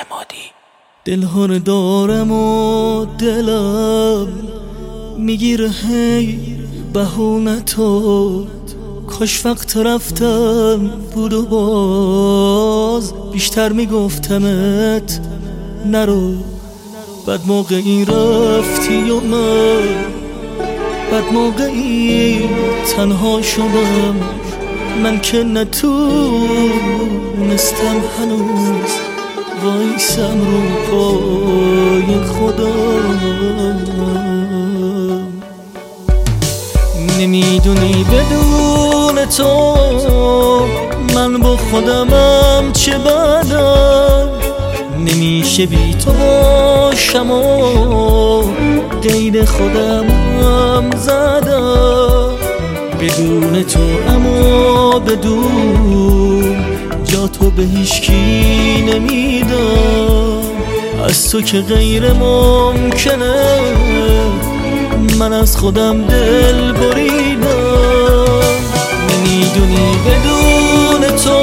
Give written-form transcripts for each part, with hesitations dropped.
عمادی. دلها رو دارم و دلم میگیره هی بهونه تو، کاش وقت رفتن بود و باز بیشتر میگفتمت نرو. بد موقعی رفتی و بد موقعی تنها شدم، من که نتونستم هنوز وایسم رو پای خودم. نمیدونی بدون تو من با خودمم چه بدم، نمیشه بی تو باشم و قید خودمم زدم. بدون تو اما بدون جا تو به هیچکی نمیدم، از تو که غیر ممکنه من از خودم دل بریدم. نمیدونی بدون تو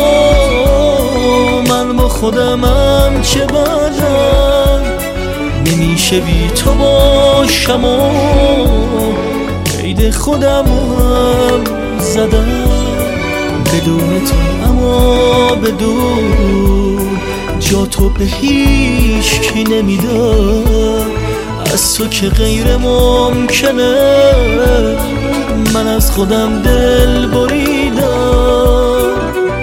من با خودمم چه بدم، نمیشه بی تو باشم و قید خودم هم زدم. بدون تو اما بدون جا تو به هیچ کی نمیدم، از تو که غیر ممکنه من از خودم دل بریدم.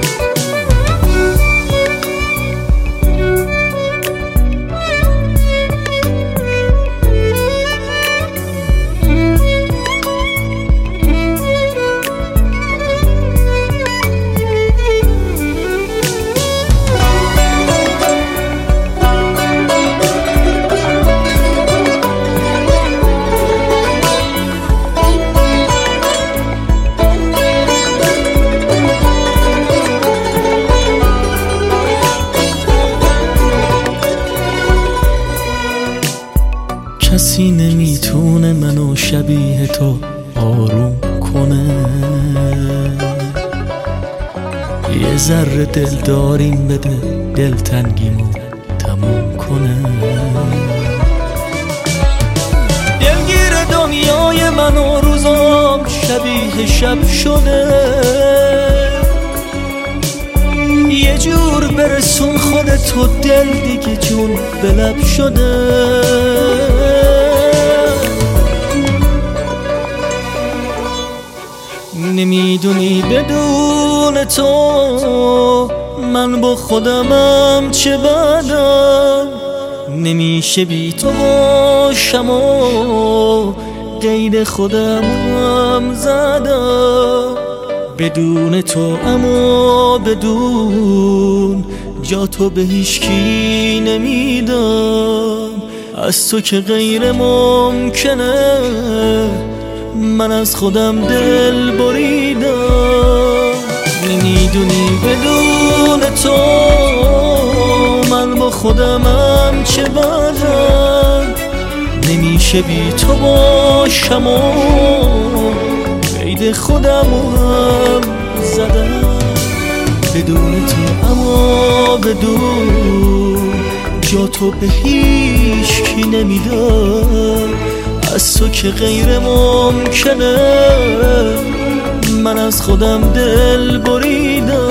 کسی نمیتونه منو شبیه تو آروم کنه، یه ذره دل داریم بده دلتنگیمو تموم کنه. دلگیر دنیای من و روزام شبیه شب شده، یه جور برسون خودتو دل دیگه جون به لب شده. نمیدونی بدون تو من با خودمم چه بدم، نمیشه بی تو باشم و قید خودمم زدم. بدون تو اما بدون جا تو به هیچکی نمیدم، از تو که غیر ممکنه من از خودم دل بریدم. نمیدونی بدون تو من با خودمم چه بدم، نمیشه بی تو باشم و قید خودم هم زدم. بدون تو اما بدون جا تو به هیچ کی نمیدم، از تو که غیر ممکنه من از خودم دل بریدم.